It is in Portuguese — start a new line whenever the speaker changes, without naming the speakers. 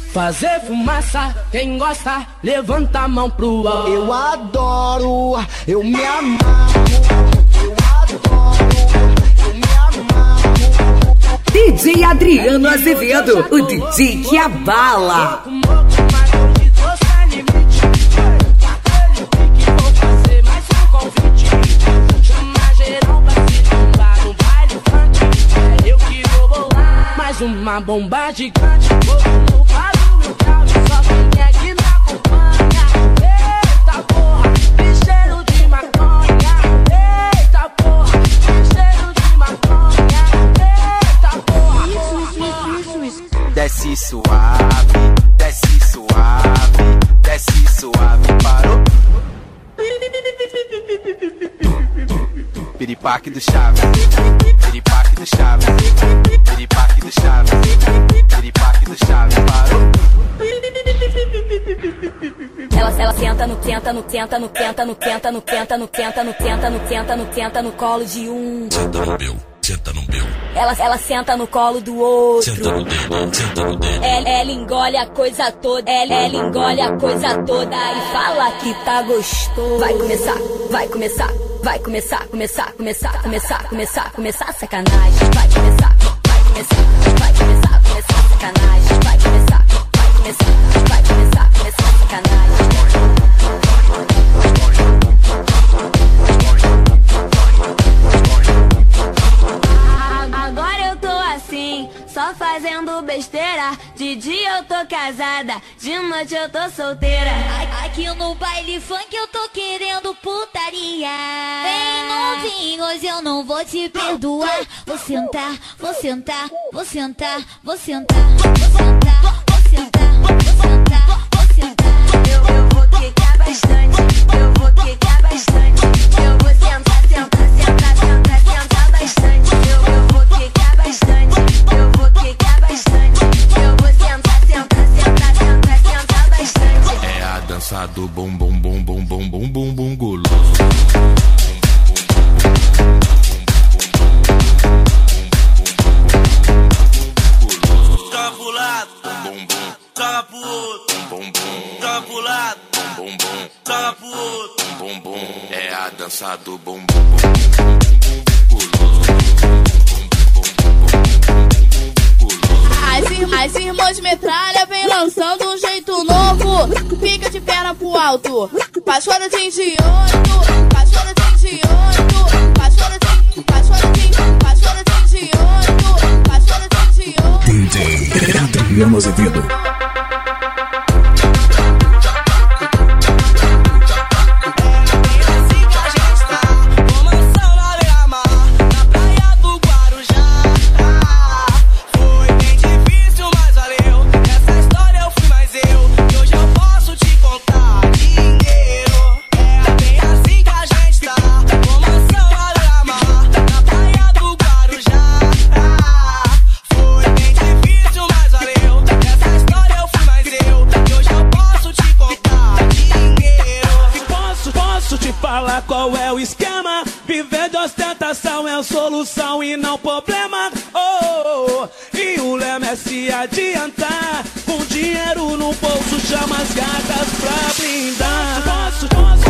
Fazer fumaça, quem gosta, levanta a mão pro alto.
Eu adoro, eu me amarro. Eu adoro, eu me amarro.
DJ Adriano Azevedo, o DJ que abala.
Mais uma bomba gigante, fogo no vaso, meu carro, só quem é que me acompanha. Eita porra, que cheiro de maconha. Eita porra, que cheiro de maconha. Eita porra, isso.
Desce suave, desce suave, desce suave, parou. Piripaque do Chaves, piripaque do Chaves, piripaque do Chaves, piripaque do Chaves, parou.
Ela senta no colo de um.
Senta no meu, senta no meu.
Ela senta no colo do outro.
Senta no dele, senta no dele.
Ela engole a coisa toda. Ela engole a coisa toda e fala que tá gostoso. Vai começar a sacanagem. Vai começar a sacanagem. Vai começar a sacanagem.
Agora eu tô assim, só fazendo besteira. De dia eu tô casada, de noite eu tô solteira.
Aqui no baile funk eu tô querendo putaria. Vem novinho, hoje eu não vou te perdoar. Vou sentar, vou sentar, vou sentar, vou sentar, vou sentar, vou sentar, vou sentar, vou sentar.
Eu vou quicar bastante, eu vou quicar bastante. Eu vou sentar bastante. Eu vou quicar bastante, eu vou quicar bastante. Eu vou sentar bastante.
É a dança do bum bum bum bum bum bum bum bum guloso.
Joga pro lado, bum bum, joga pro outro, bum bum, joga pro lado, bum bum, joga pro outro, bum bum. É a dança do bum bum bum
As irmãs metralha vem lançando um jeito novo. Fica de perna pro alto, pastora de engenhoto, pastora de engenhoto, pastora de engenhoto, pastora de engenhoto.
DJ Adriano Azevedo.
Qual é o esquema? Viver de ostentação é a solução e não problema. E o lema é se adiantar. Com dinheiro no bolso chama as gatas pra blindar. Posso